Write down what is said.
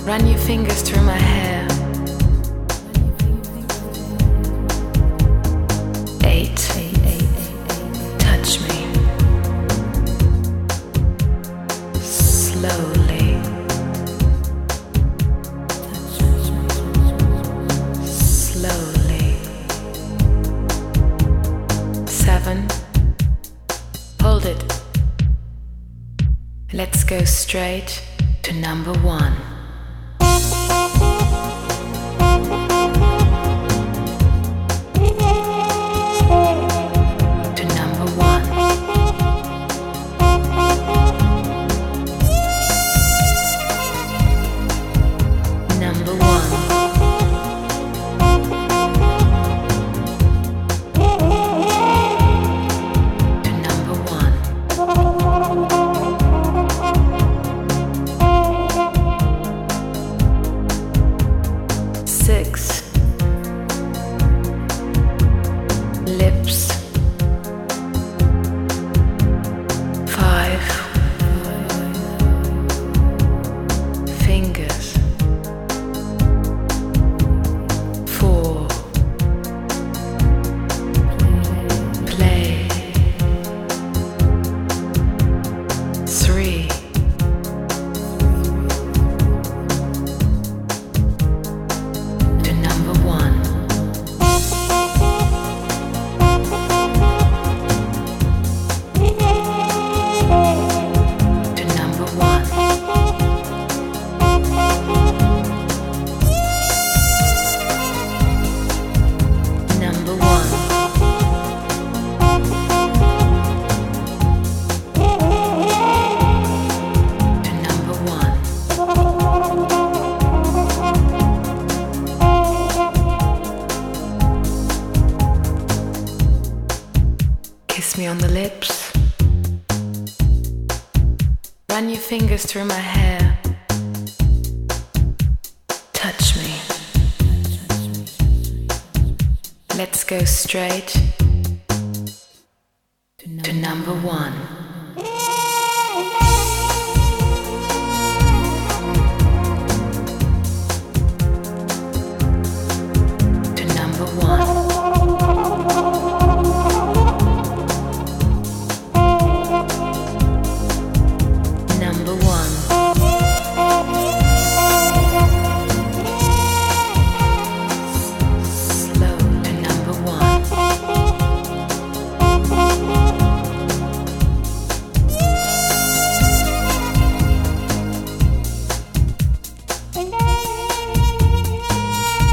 Run your fingers through my hair. 8. Touch me. Slowly. Slowly. 7. Hold it. Let's go straight to number 1. Kiss me on the lips. Run your fingers through my hair. Touch me. Let's go straight to number 1.